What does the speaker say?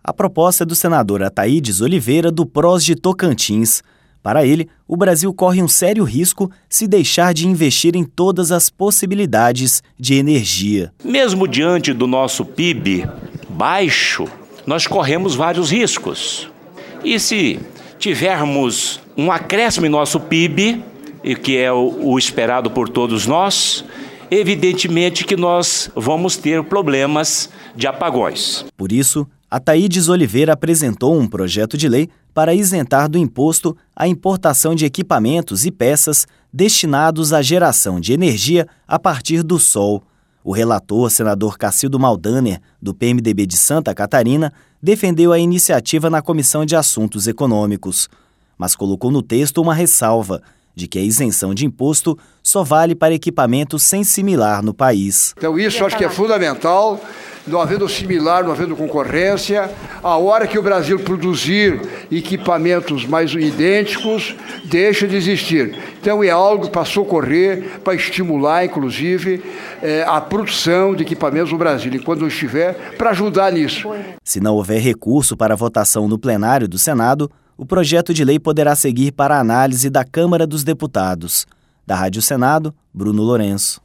A proposta é do senador Ataídes Oliveira, do PROS de Tocantins. Para ele, o Brasil corre um sério risco se deixar de investir em todas as possibilidades de energia. Mesmo diante do nosso PIB baixo, nós corremos vários riscos. E se tivermos um acréscimo em nosso PIB, que é o esperado por todos nós, evidentemente que nós vamos ter problemas de apagões. Por isso, Ataídes Oliveira apresentou um projeto de lei para isentar do imposto a importação de equipamentos e peças destinados à geração de energia a partir do sol. O relator, senador Cacildo Maldaner, do PMDB de Santa Catarina, defendeu a iniciativa na Comissão de Assuntos Econômicos, mas colocou no texto uma ressalva de que a isenção de imposto só vale para equipamentos sem similar no país. Então isso eu acho que é fundamental, não havendo similar, não havendo concorrência. A hora que o Brasil produzir equipamentos mais idênticos, deixa de existir. Então é algo para socorrer, para estimular, inclusive, a produção de equipamentos no Brasil, enquanto não estiver, para ajudar nisso. Se não houver recurso para votação no plenário do Senado, o projeto de lei poderá seguir para a análise da Câmara dos Deputados. Da Rádio Senado, Bruno Lourenço.